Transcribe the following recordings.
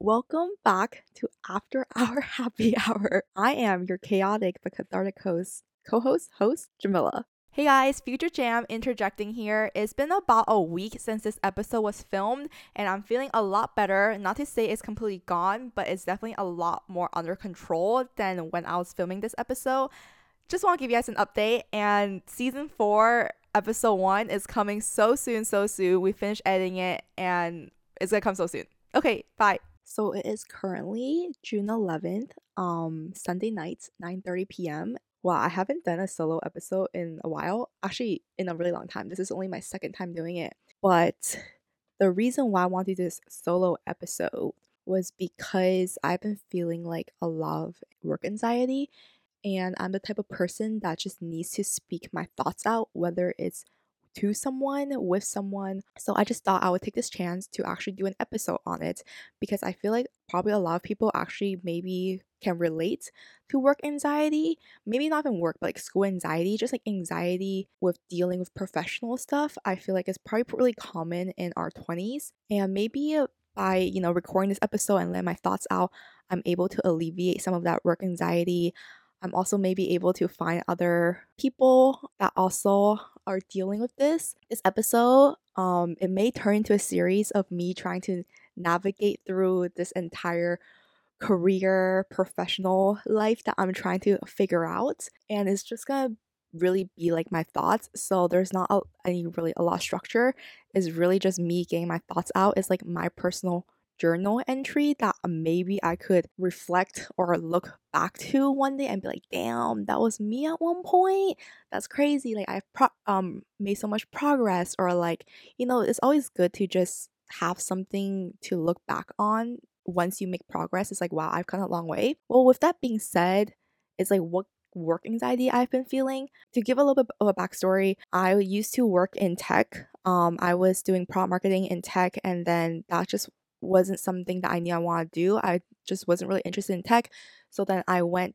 Welcome back to After Our Happy Hour. I am your chaotic but cathartic host, Jamila. Hey guys, Future Jam interjecting here. It's been about a week since this episode was filmed, and I'm feeling a lot better. Not to say it's completely gone, but it's definitely a lot more under control than when I was filming this episode. Just want to give you guys an update, and season 4, episode 1 is coming so soon, so soon. We finished editing it, and it's gonna come so soon. Okay, bye. So it is currently June 11th, Sunday night, 9:30 p.m. Well, I haven't done a solo episode in a while. Actually, in a really long time. This is only my second time doing it. But the reason why I want to do this solo episode was because I've been feeling like a lot of work anxiety, and I'm the type of person that just needs to speak my thoughts out, whether it's to someone, with someone. So I just thought I would take this chance to actually do an episode on it because I feel like probably a lot of people actually maybe can relate to work anxiety. Maybe not even work, but like school anxiety, just like anxiety with dealing with professional stuff. I feel like it's probably really common in our 20s. And maybe by, recording this episode and letting my thoughts out, I'm able to alleviate some of that work anxiety. I'm also maybe able to find other people that also are dealing with this. This episode, it may turn into a series of me trying to navigate through this entire career, professional life that I'm trying to figure out. And it's just gonna really be like my thoughts. So there's not a lot of structure. It's really just me getting my thoughts out. It's like my personal journal entry that maybe I could reflect or look back to one day and be like, damn, that was me at one point. That's crazy. Like I've made so much progress, or like, it's always good to just have something to look back on once you make progress. It's like, wow, I've come a long way. Well, with that being said, it's like what work anxiety I've been feeling. To give a little bit of a backstory, I used to work in tech. I was doing product marketing in tech, and then that just wasn't something that I knew I wanted to do. I just wasn't really interested in tech. So then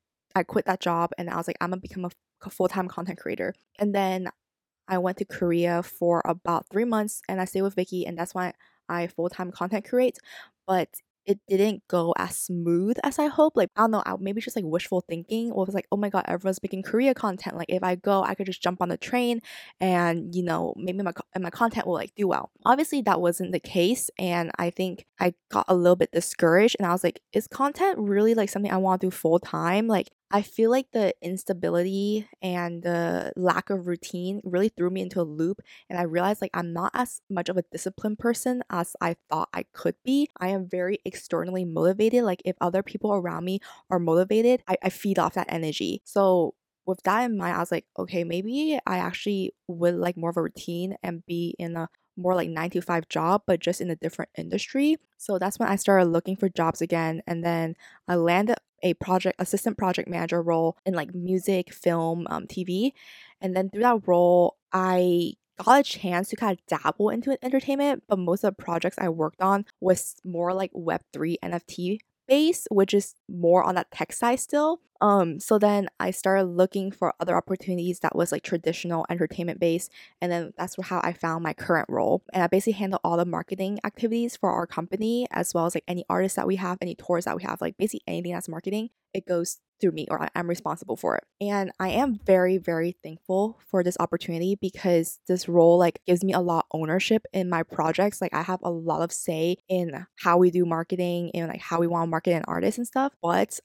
I quit that job, and I was like, I'm gonna become a full-time content creator. And then I went to Korea for about 3 months, and I stayed with Vicky, and that's why I full-time content create. But it didn't go as smooth as I hoped. Like, I don't know, maybe it's just like wishful thinking. Or it was like, oh my god, everyone's making Korea content. Like, if I go, I could just jump on the train, and maybe my content will like do well. Obviously, that wasn't the case, and I think I got a little bit discouraged. And I was like, is content really like something I want to do full time? Like, I feel like the instability and the lack of routine really threw me into a loop, and I realized like I'm not as much of a disciplined person as I thought I could be. I am very externally motivated. Like if other people around me are motivated, I feed off that energy. So with that in mind, I was like, okay, maybe I actually would like more of a routine and be in a more like 9 to 5 job, but just in a different industry. So that's when I started looking for jobs again. And then I landed a assistant project manager role in like music, film, TV. And then through that role, I got a chance to kind of dabble into entertainment, but most of the projects I worked on was more like Web3 NFT based, which is more on that tech side still. So then I started looking for other opportunities that was like traditional entertainment based, and then that's how I found my current role. And I basically handle all the marketing activities for our company, as well as like any artists that we have, any tours that we have, like basically anything that's marketing, it goes through me, or I'm responsible for it. And I am very, very thankful for this opportunity because this role like gives me a lot of ownership in my projects. Like I have a lot of say in how we do marketing and like how we want to market an artist and stuff. But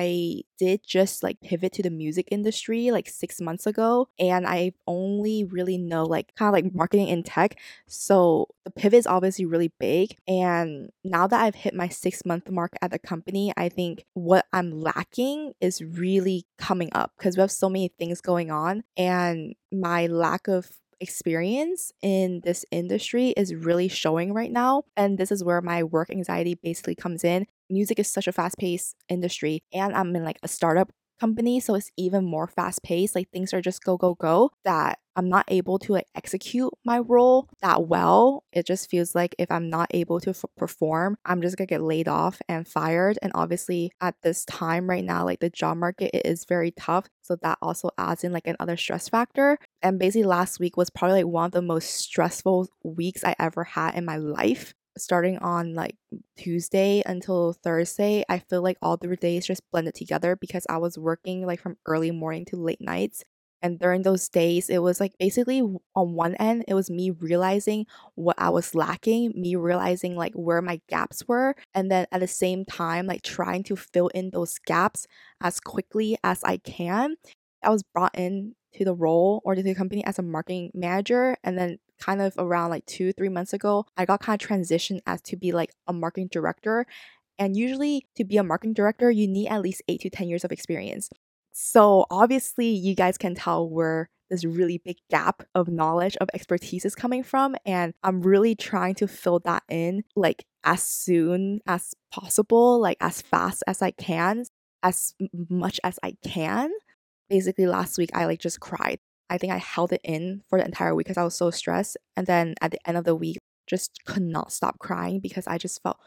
I did just like pivot to the music industry like 6 months ago, and I only really know like kind of like marketing in tech. So the pivot is obviously really big. And now that I've hit my 6 month mark at the company, I think what I'm lacking is really coming up because we have so many things going on, and my lack of experience in this industry is really showing right now. And this is where my work anxiety basically comes in. Music is such a fast-paced industry, and I'm in like a startup company, so it's even more fast-paced. Like things are just go go go, that I'm not able to like execute my role that well. It just feels like if I'm not able to perform, I'm just gonna get laid off and fired. And obviously at this time right now, like the job market, it is very tough, so that also adds in like another stress factor. And basically last week was probably like one of the most stressful weeks I ever had in my life. starting on like Tuesday until Thursday, I feel like all the days just blended together because I was working like from early morning to late nights. And during those days, it was like basically on one end, it was me realizing what I was lacking, me realizing like where my gaps were. And then at the same time, like trying to fill in those gaps as quickly as I can. I was brought in to the role or to the company as a marketing manager. And then kind of around like 2-3 months ago, I got kind of transitioned as to be like a marketing director. And usually to be a marketing director, you need at least 8 to 10 years of experience. So obviously you guys can tell where this really big gap of knowledge of expertise is coming from. And I'm really trying to fill that in like as soon as possible, like as fast as I can, as much as I can. Basically last week I like just cried. I think I held it in for the entire week because I was so stressed. And then at the end of the week, just could not stop crying because I just felt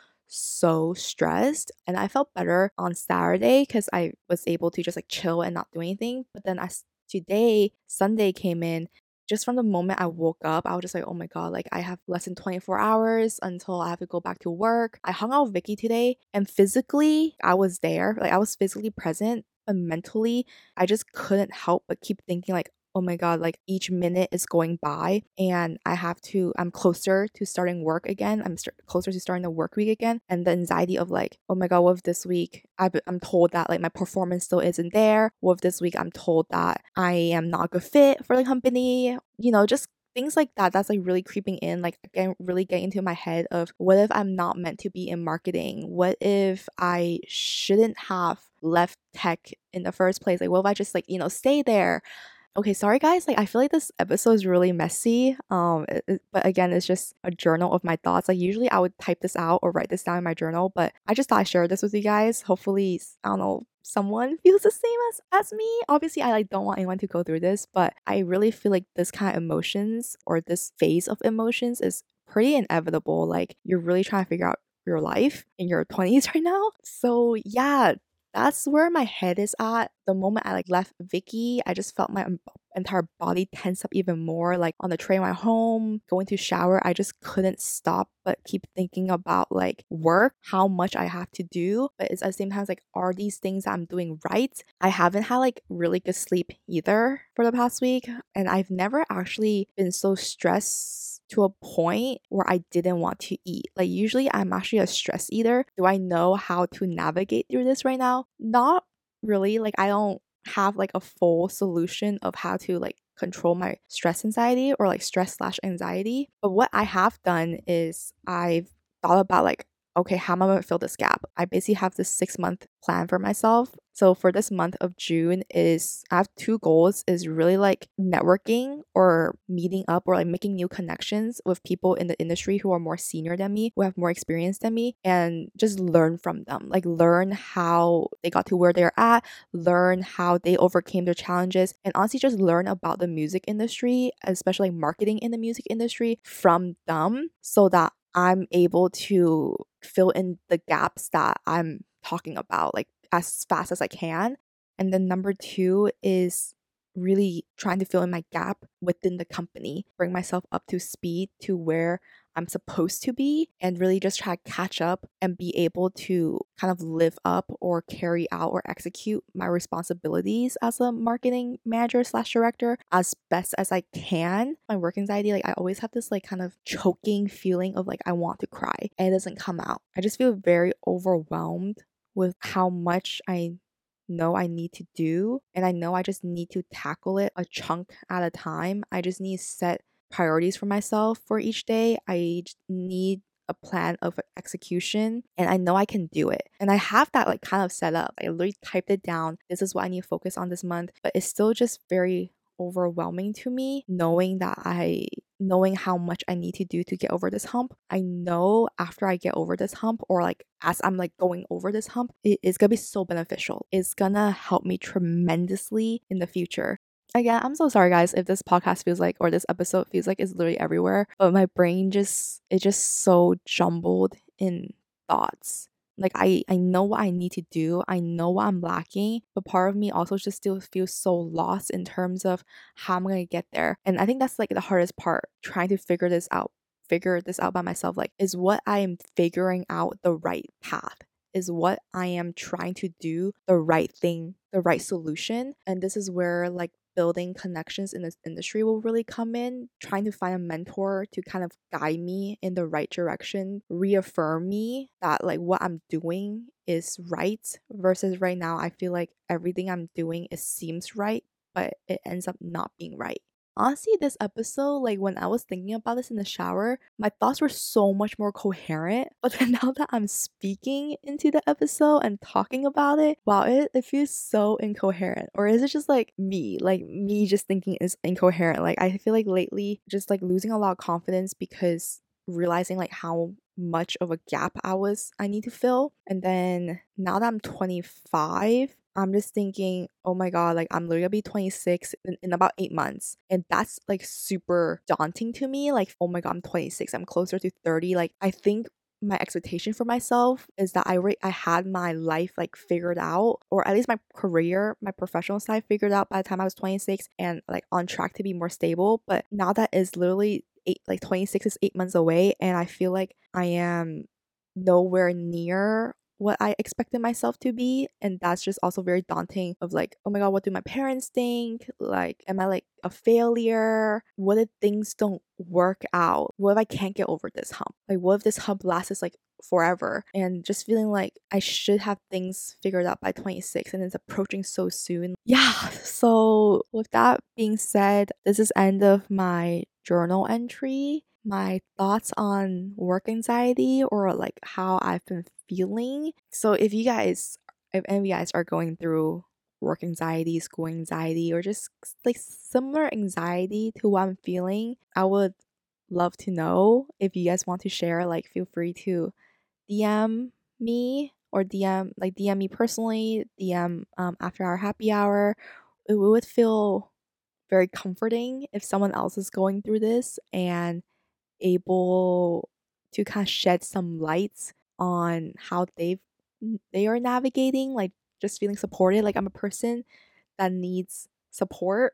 so stressed. And I felt better on Saturday because I was able to just like chill and not do anything. But then as today, Sunday came in, just from the moment I woke up, I was just like, oh my God, like I have less than 24 hours until I have to go back to work. I hung out with Vicky today and physically I was there, like I was physically present, but mentally I just couldn't help but keep thinking like, oh my God, like each minute is going by and I'm closer to starting work again. Closer to starting the work week again. And the anxiety of like, oh my God, what if this week I'm told that like my performance still isn't there? What if this week I'm told that I am not a good fit for the company? Just things like that. That's like really creeping in, like again, really getting into my head of what if I'm not meant to be in marketing? What if I shouldn't have left tech in the first place? Like, what if I just like, stay there? Okay, sorry guys. Like I feel like this episode is really messy. But again, it's just a journal of my thoughts. Like usually I would type this out or write this down in my journal, but I just thought I'd share this with you guys. Hopefully, I don't know, someone feels the same as me. Obviously, I like don't want anyone to go through this, but I really feel like this kind of emotions or this phase of emotions is pretty inevitable. Like you're really trying to figure out your life in your 20s right now. So yeah, that's where my head is at. The moment I like left Vicky, I just felt my entire body tense up even more. Like on the train ride home, going to shower, I just couldn't stop but keep thinking about like work, how much I have to do. But it's at the same time like, are these things that I'm doing right? I haven't had like really good sleep either for the past week, and I've never actually been so stressed to a point where I didn't want to eat. Like usually I'm actually a stress eater. Do I know how to navigate through this right now? Not really. Like I don't have like a full solution of how to like control my stress anxiety or like stress/anxiety. But what I have done is I've thought about like, okay, how am I going to fill this gap? I basically have this 6-month plan for myself. So for this month of June I have 2 goals, is really like networking or meeting up or like making new connections with people in the industry who are more senior than me, who have more experience than me, and just learn from them. Like learn how they got to where they're at, learn how they overcame their challenges, and honestly just learn about the music industry, especially marketing in the music industry from them so that I'm able to fill in the gaps that I'm talking about like as fast as I can. And then number 2 is really trying to fill in my gap within the company, bring myself up to speed to where I'm supposed to be, and really just try to catch up and be able to kind of live up or carry out or execute my responsibilities as a marketing manager/director as best as I can. My work anxiety, like I always have this like kind of choking feeling of like I want to cry and it doesn't come out. I just feel very overwhelmed with how much I know I need to do, and I know I just need to tackle it a chunk at a time. I just need to set priorities for myself for each day. I need a plan of execution, and I know I can do it. And I have that like kind of set up. I literally typed it down. This is what I need to focus on this month, but it's still just very overwhelming to me knowing how much I need to do to get over this hump. I know after I get over this hump, or like as I'm like going over this hump, it is gonna be so beneficial. It's gonna help me tremendously in the future. Again, I'm so sorry guys if this podcast feels like, or this episode feels like it's literally everywhere, but my brain it's just so jumbled in thoughts. Like I know what I need to do. I know what I'm lacking, but part of me also just still feels so lost in terms of how I'm going to get there. And I think that's like the hardest part, trying to figure this out figure this out by myself. Like, is what I am figuring out the right path? Is what I am trying to do the right thing, the right solution? And this is where like building connections in this industry will really come in, trying to find a mentor to kind of guide me in the right direction, reaffirm me that like what I'm doing is right, versus right now I feel like everything I'm doing it seems right, but it ends up not being right. Honestly, this episode, like when I was thinking about this in the shower, my thoughts were so much more coherent. But then now that I'm speaking into the episode and talking about it, wow, it feels so incoherent. Or is it just like me just thinking is incoherent? Like I feel like lately just like losing a lot of confidence because realizing like how much of a gap I need to fill. And then now that I'm 25, I'm just thinking, oh my god, like I'm literally gonna be 26 in about 8 months. And that's like super daunting to me. Like, oh my god, I'm 26. I'm closer to 30. Like, I think my expectation for myself is that I had my life like figured out, or at least my career, my professional side figured out by the time I was 26 and like on track to be more stable. But now that is literally 26 is 8 months away, and I feel like I am nowhere near what I expected myself to be. And that's just also very daunting of like, oh my god, what do my parents think? Like, am I like a failure? What if things don't work out? What if I can't get over this hump? Like, what if this hump lasts like forever? And just feeling like I should have things figured out by 26 and it's approaching so soon. Yeah, so with that being said, this is end of my journal entry, my thoughts on work anxiety, or like how I've been feeling. So if any of you guys are going through work anxiety, school anxiety, or just like similar anxiety to what I'm feeling, I would love to know. If you guys want to share, like feel free to DM me, or DM me personally, DM after our happy hour. It would feel very comforting if someone else is going through this and able to kind of shed some light on how they are navigating, like just feeling supported. Like I'm a person that needs support,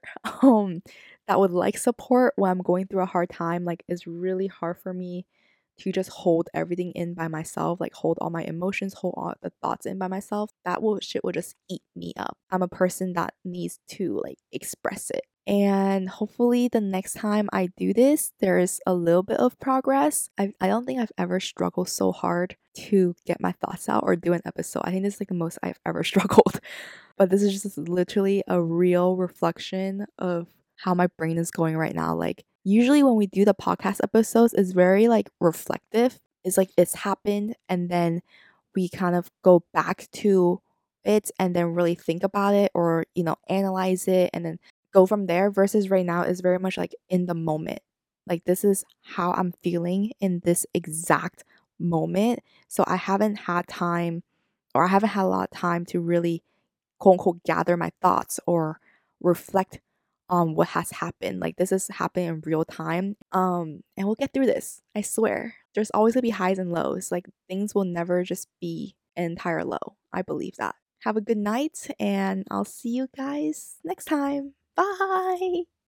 that would like support when I'm going through a hard time. Like it's really hard for me to just hold everything in by myself, like hold all my emotions, hold all the thoughts in by myself. Shit will just eat me up. I'm a person that needs to like express it. And hopefully the next time I do this, there's a little bit of progress. I don't think I've ever struggled so hard to get my thoughts out or do an episode. I think this is like the most I've ever struggled. But this is just literally a real reflection of how my brain is going right now. Like usually when we do the podcast episodes, it's very like reflective. It's like it's happened and then we kind of go back to it and then really think about it, or analyze it and then go from there, versus right now is very much like in the moment. Like this is how I'm feeling in this exact moment. So I haven't had time, or I haven't had a lot of time to really quote unquote gather my thoughts or reflect on what has happened. Like this is happening in real time. And we'll get through this. I swear. There's always gonna be highs and lows. Like things will never just be an entire low. I believe that. Have a good night, and I'll see you guys next time. Bye.